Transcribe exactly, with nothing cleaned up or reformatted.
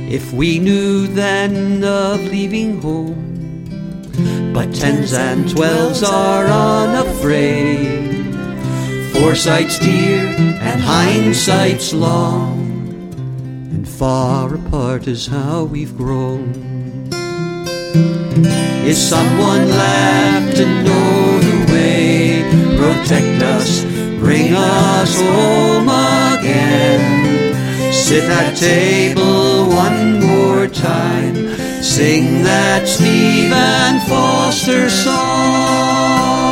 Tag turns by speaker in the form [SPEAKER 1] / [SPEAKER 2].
[SPEAKER 1] if we knew then of leaving home. But tens and twelves are unafraid, foresight's dear and hindsight's long, and far apart is how we've grown. Is someone left to know the way, protect us, bring us home again? Sit at table one more time, sing that Stephen Foster song.